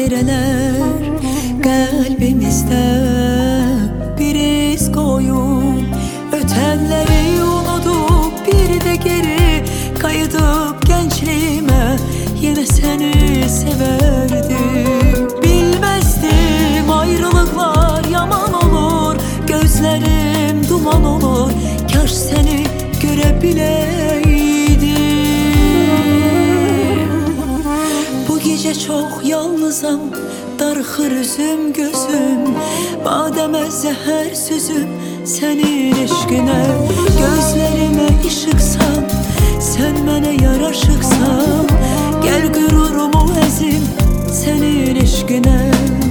dairələr qəlbimizdə bir iz qoyub, ötənləri unudub bir də geri qayıdıb gəncliyimə yenə səni sevərdim. Bilməzdim ayrılıqlar yaman olur, gözlərim duman olur, kaş səni görə biləydim. Bu gecə çox yalnızam, darıxır üzüm gözüm, badəmə zəhər süzüm sənin eşqinə. Gözlərimə işıqsan, sən mənə yaraşıqsan, gəl qürurumu əzim sənin eşqinə.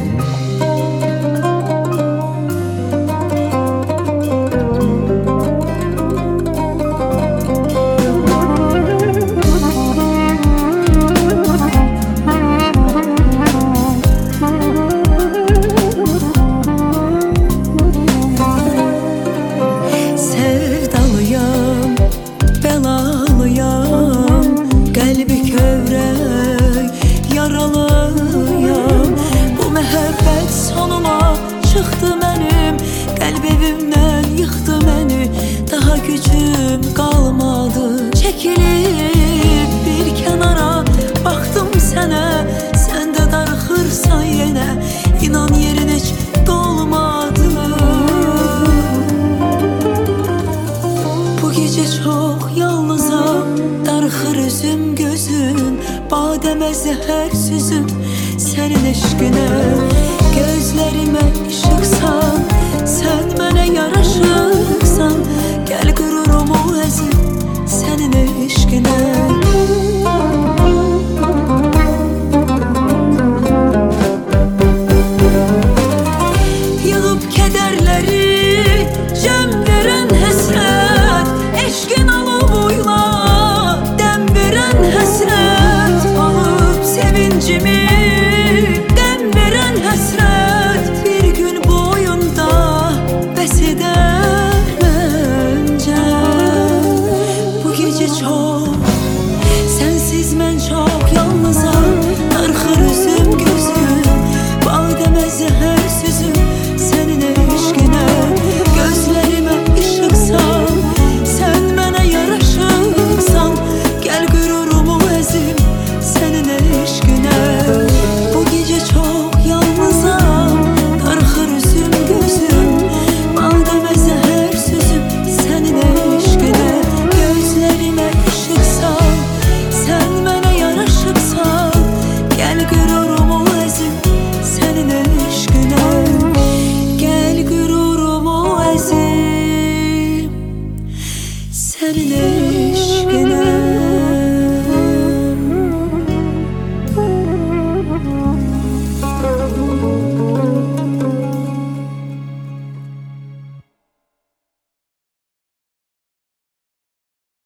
Çıxdı mənim, qəlb evimdən yıxdı məni, daha gücüm qalmadı. Çəkilib bir kənara baxdım sənə, sən də darıxırsan yenə, inan yerin heç dolmadı. Bu gecə çox yalnızam, darıxır üzüm gözüm, badəmə zəhər süzüm sənin eşqinə. Gözlərimə işıqsan, sən mənə yaraşıqsan, gəl qürurumu əzim sənin eşqinə. Yığıb kədərləri cəm verən həsrət, eşqin alovuyla dəm verən həsrət, alıb sevincimi